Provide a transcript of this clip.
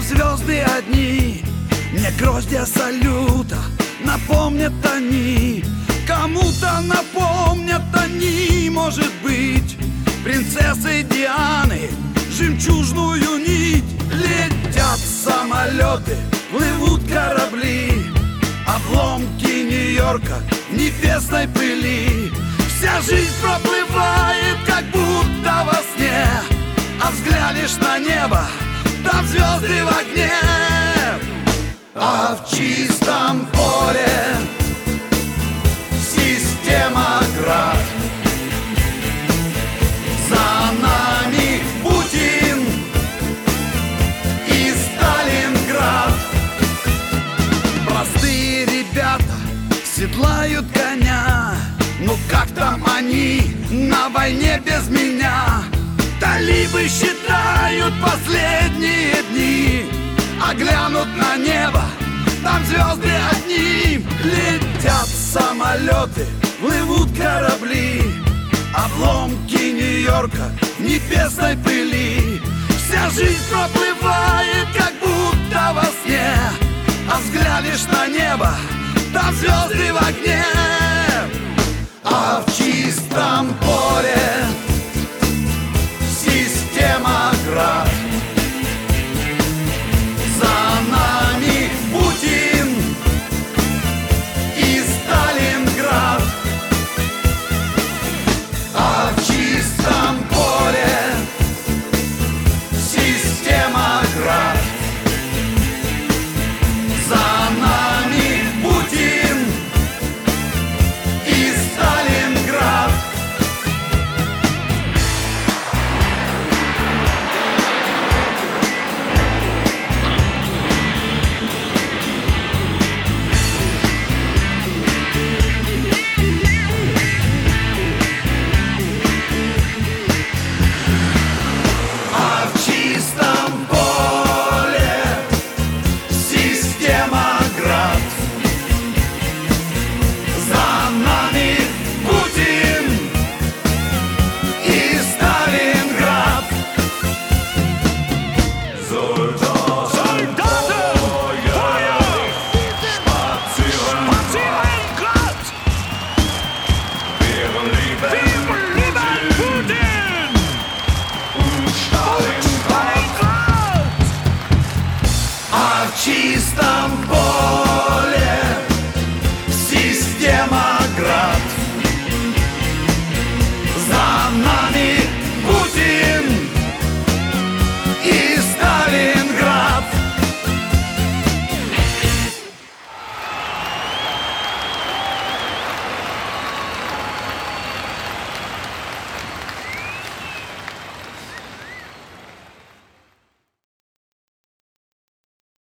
звезды одни. Мне гроздья салюта напомнят они, кому-то напомнят они, может быть, принцессы Дианы, жемчужную нить. Летят самолеты, плывут корабли, обломки Нью-Йорка в небесной пыли. Вся жизнь проплывает, как будто во сне, а взглянешь на небо, там звезды в огне. А в чистом поле система град, за нами Путин и Сталинград. Простые ребята седлают коня, ну как там они на войне без меня? Талибы считают последние дни, а глянут на небо, там звезды одни. Летят самолеты, плывут корабли, обломки Нью-Йорка в небесной пыли. Вся жизнь проплывает, как будто во сне, а взглянешь на небо, там звезды в огне. А в чистом поле